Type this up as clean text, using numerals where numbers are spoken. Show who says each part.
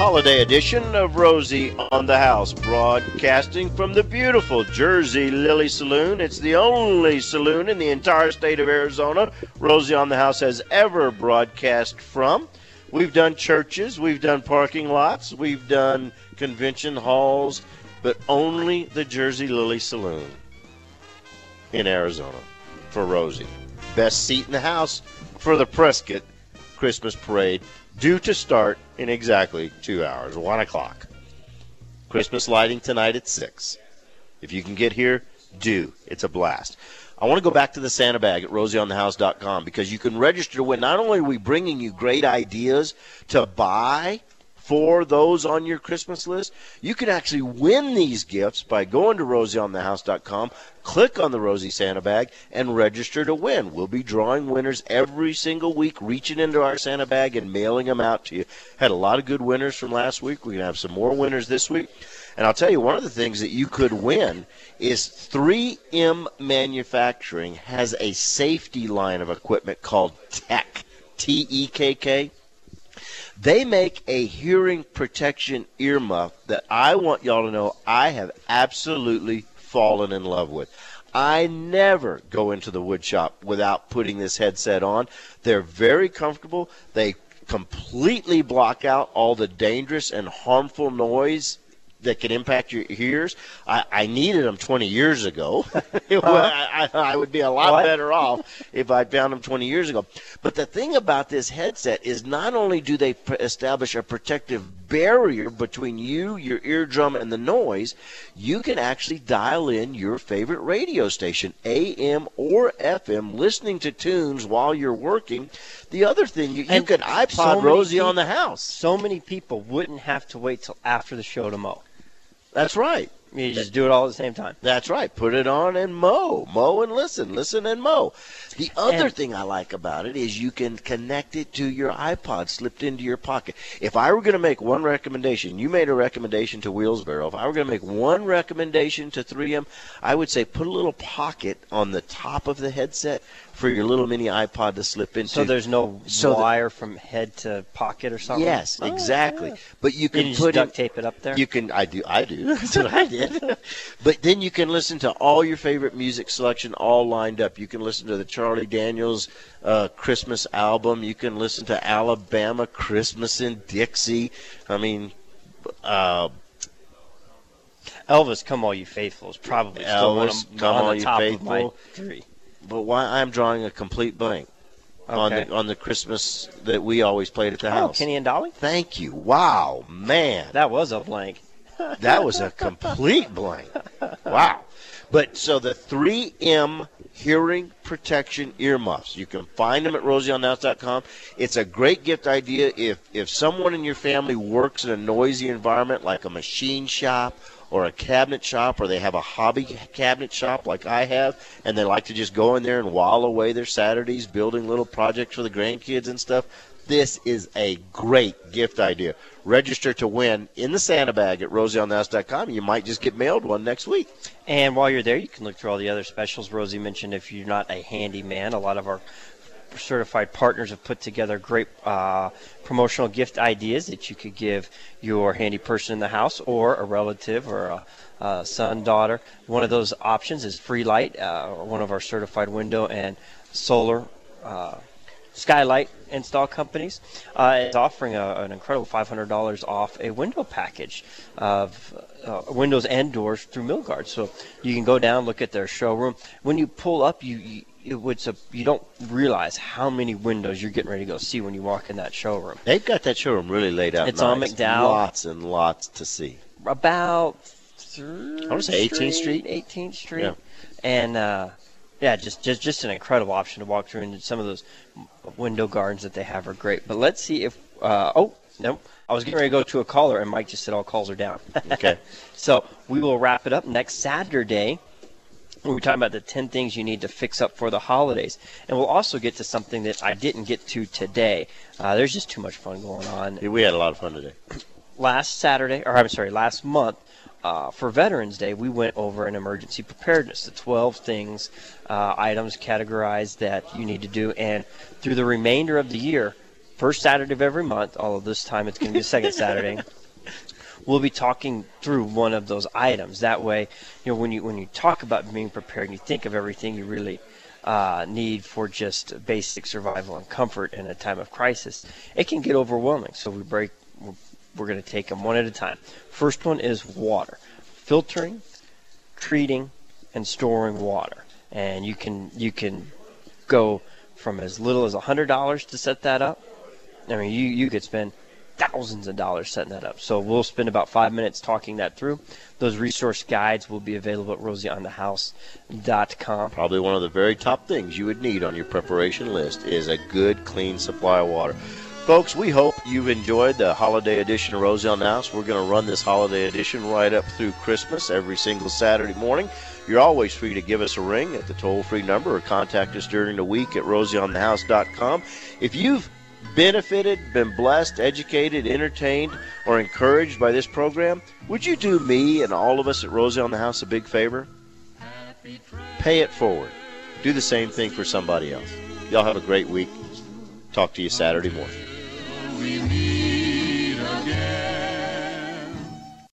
Speaker 1: holiday edition of Rosie on the House, broadcasting from the beautiful Jersey Lily Saloon. It's the only saloon in the entire state of Arizona Rosie on the House has ever broadcast from. We've done churches, we've done parking lots, we've done convention halls, but only the Jersey Lily Saloon in Arizona for Rosie. Best seat in the house for the Prescott Christmas Parade, due to start in exactly 2 hours, 1 o'clock. Christmas lighting tonight at 6. If you can get here, do. It's a blast. I want to go back to the Santa Bag at rosieonthehouse.com because you can register to win. Not only are we bringing you great ideas to buy for those on your Christmas list, you can actually win these gifts by going to rosieonthehouse.com, click on the Rosie Santa Bag, and register to win. We'll be drawing winners every single week, reaching into our Santa Bag and mailing them out to you. Had a lot of good winners from last week. We're going to have some more winners this week. And I'll tell you, one of the things that you could win is 3M Manufacturing has a safety line of equipment called TEKK, T-E-K-K. They make a hearing protection earmuff that I want y'all to know I have absolutely fallen in love with. I never go into the wood shop without putting this headset on. They're very comfortable. They completely block out all the dangerous and harmful noise that can impact your ears. I needed them 20 years ago. I would be a lot better off if I'd found them 20 years ago. But the thing about this headset is not only do they establish a protective barrier between you, your eardrum, and the noise, you can actually dial in your favorite radio station, AM or FM, listening to tunes while you're working. The other thing, you can iPod Rosie on the House.
Speaker 2: So many people wouldn't have to wait till after the show to mow.
Speaker 1: That's right.
Speaker 2: You just do it all at the same time.
Speaker 1: That's right. Put it on and mow. Mow and listen and mow. The other thing I like about it is you can connect it to your iPod slipped into your pocket. If I were going to make one recommendation, you made a recommendation to Wheelsboro. If I were going to make one recommendation to 3M, I would say put a little pocket on the top of the headset for your little mini iPod to slip into.
Speaker 2: So there's no wire from head to pocket or something?
Speaker 1: Yes, exactly.
Speaker 2: Yeah.
Speaker 1: But you can
Speaker 2: just duct tape it up there?
Speaker 1: You can. I do. That's what I did. But then you can listen to all your favorite music selection all lined up. You can listen to the Charlie Daniels Christmas album. You can listen to Alabama Christmas in Dixie. I mean,
Speaker 2: Elvis, Come All You Faithful is probably still one of the top of my three.
Speaker 1: But why I'm drawing a complete blank on the Christmas that we always played at the house.
Speaker 2: Kenny and Dolly?
Speaker 1: Thank you. Wow, man.
Speaker 2: That was a blank.
Speaker 1: That was a complete blank. Wow. But so the 3M hearing protection earmuffs, you can find them at rosieonthehouse.com. It's a great gift idea if someone in your family works in a noisy environment like a machine shop or a cabinet shop, or they have a hobby cabinet shop like I have, and they like to just go in there and while away their Saturdays building little projects for the grandkids and stuff. This is a great gift idea. Register to win in the Santa Bag at rosieonthehouse.com. You might just get mailed one next week.
Speaker 2: And while you're there, you can look through all the other specials. Rosie mentioned if you're not a handyman, a lot of our certified partners have put together great promotional gift ideas that you could give your handy person in the house or a relative or a son, daughter. One of those options is Free Light, one of our certified window and solar skylight install companies. Is offering an incredible $500 off a window package of windows and doors through Milgard. So you can go down, look at their showroom. When you pull up, you don't realize how many windows you're getting ready to go see when you walk in that showroom.
Speaker 1: They've got that showroom really laid out.
Speaker 2: It's
Speaker 1: nice.
Speaker 2: on McDowell.
Speaker 1: Lots and lots to see.
Speaker 2: About
Speaker 1: I want to say 18th Street.
Speaker 2: 18th Street.
Speaker 1: Yeah.
Speaker 2: And just an incredible option to walk through, and some of those window gardens that they have are great. But let's see if no, I was getting ready to go to a caller, and Mike just said all calls are down.
Speaker 1: Okay.
Speaker 2: So we will wrap it up next Saturday. We're talking about the 10 things you need to fix up for the holidays. And we'll also get to something that I didn't get to today. There's just too much fun going on.
Speaker 1: We had a lot of fun today.
Speaker 2: Last month, for Veterans Day, we went over an emergency preparedness, the 12 things, items categorized that you need to do. And through the remainder of the year, first Saturday of every month, although this time it's going to be the second Saturday, we'll be talking through one of those items. That way, when you talk about being prepared, and you think of everything you really need for just basic survival and comfort in a time of crisis, it can get overwhelming. So we're going to take them one at a time. First one is water. Filtering, treating, and storing water. And you can go from as little as $100 to set that up. I mean, you could spend thousands of dollars setting that up. So we'll spend about 5 minutes talking that through. Those resource guides will be available at rosieonthehouse.com.
Speaker 1: Probably one of the very top things you would need on your preparation list is a good, clean supply of water. Folks, we hope you've enjoyed the holiday edition of Rosie on the House. We're going to run this holiday edition right up through Christmas every single Saturday morning. You're always free to give us a ring at the toll-free number or contact us during the week at rosieonthehouse.com. If you've benefited, been blessed, educated, entertained, or encouraged by this program, would you do me and all of us at Rosie on the House a big favor? Pay it forward. Do the same thing for somebody else. Y'all have a great week. Talk to you Saturday morning.